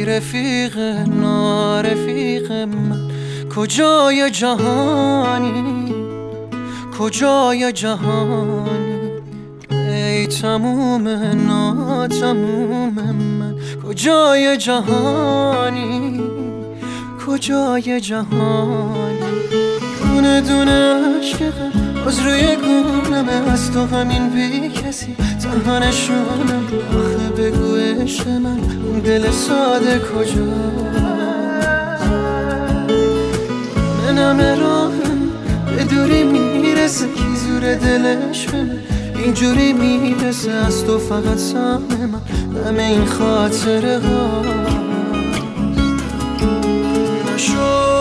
رفیق نارفیق من، کجای جهانی کجای جهانی، ای تموم ناتموم من، کجای جهانی کجای جهانی. دونه دونه عشقم باز روی گونمه، از تو همین بی کسی تنها نشونم. آخه بگو عشق من اون دل ساده کجاست؟ منم راهم به دوری میرسه، کی زور دلش به من اینجوری میرسه؟ از تو فقط سهم من همه این خاطره هاست. نشو